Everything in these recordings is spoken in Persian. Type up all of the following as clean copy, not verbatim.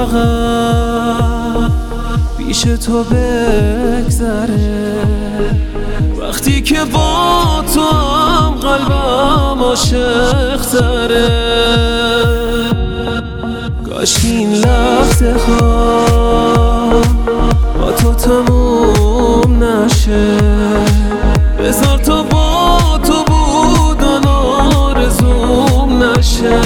فقط پیش تو بگذره. وقتی که با تو هم قلبم عاشق تره. کاش این لحظه ها با تو تموم نشه. بذار تا با تو بودن آرزوم نشه.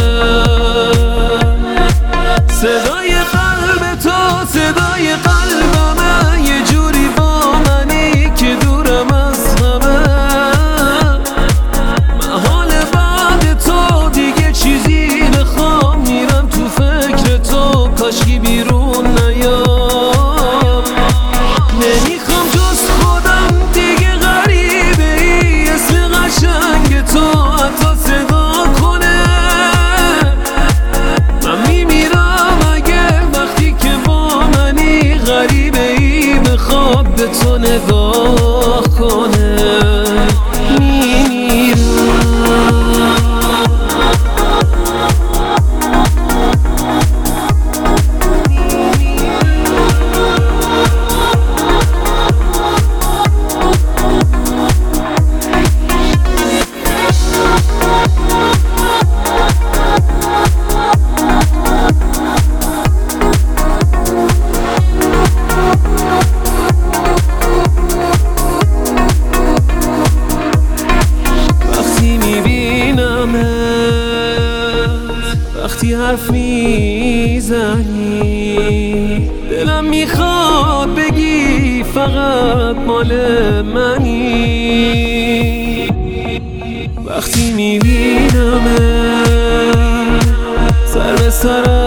صدای قلب تو صدای قلبمه، یه جوری با منی که دورم از همه. من حال بعد تو دیگه چیزی نخوام، میرم تو فکر تو کاشکی بیرون نیام. نمیخوام جز خودم دیگه غریبه ای، اسم قشنگ تو حتی صدا کنه. من میمیرم اگه وقتی که با منی غریبه ای بخواد به تو نگاه کنه. وقتی حرف میزنی دلم میخواد بگی فقط مال منی. وقتی میبینم سر به سر